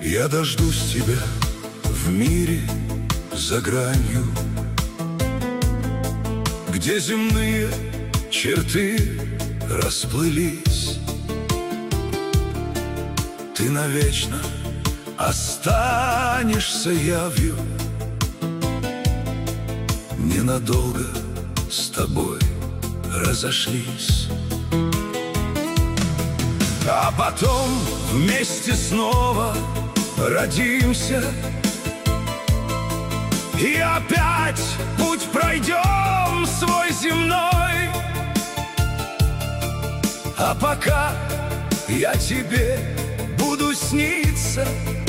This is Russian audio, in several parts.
Я дождусь тебя в мире за гранью, где земные черты расплылись. Ты навечно останешься явью, ненадолго с тобой разошлись. А потом вместе снова родимся, и опять путь пройдем свой земной. А пока я тебе буду сниться,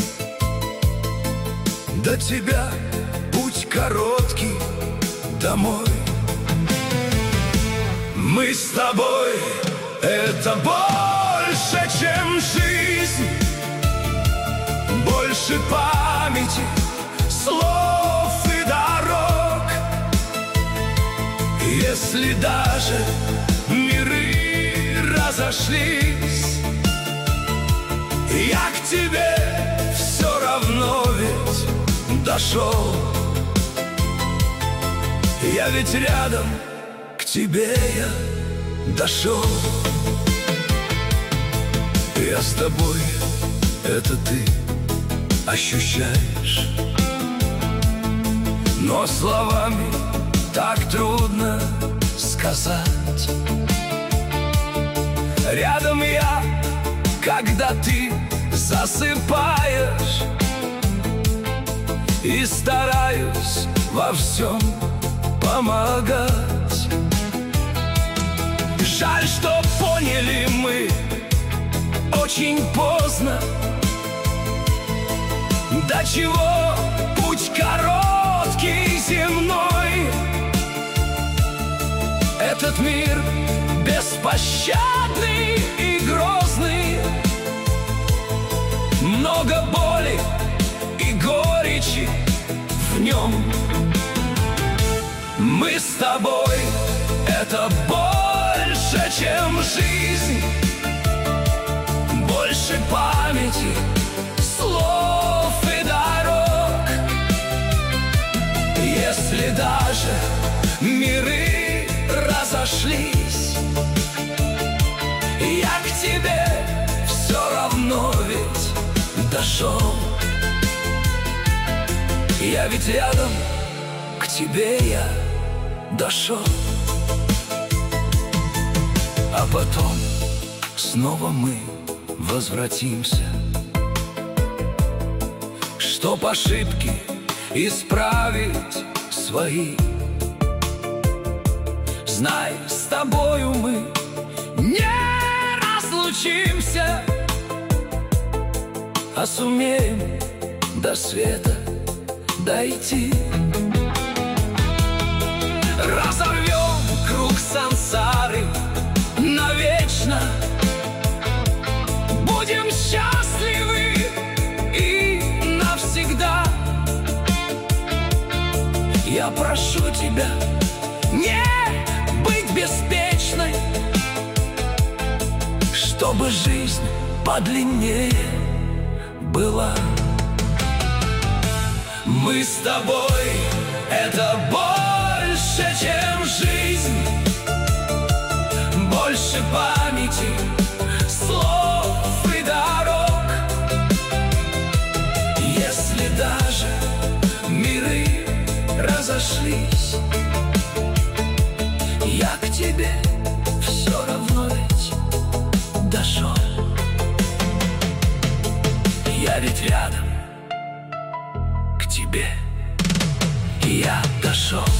до тебя путь короткий домой. Мы с тобой — это больше, чем жизнь, больше памяти, слов и дорог. Если даже миры разошлись, я к тебе все равно ведь дошел. Я ведь рядом, к тебе я дошел. Я с тобой, это ты ощущаешь, но словами так трудно сказать. Рядом я, когда ты засыпаешь, и стараюсь во всем помогать. Жаль, что поняли мы очень поздно, до чего путь короткий земной. Этот мир беспощадный и грозный, много боли и горечи в нем. Мы с тобой — это больше, чем жизнь, больше памяти, слов и дорог. Если даже миры разошлись, я к тебе все равно ведь дошел. Я ведь рядом, к тебе я дошел. А потом снова мы возвратимся, чтоб ошибки исправить свои. Знай, с тобою мы не разлучимся, а сумеем до света дойти. Разорвем круг сансары навечно, будем счастливы и навсегда. Я прошу тебя не быть беспечной, чтобы жизнь подлиннее была. Мы с тобой — это больше, чем жизнь, больше памяти, слов и дорог. Если даже миры разошлись, я к тебе все равно ведь дошел. Я ведь рядом, к тебе я дошел.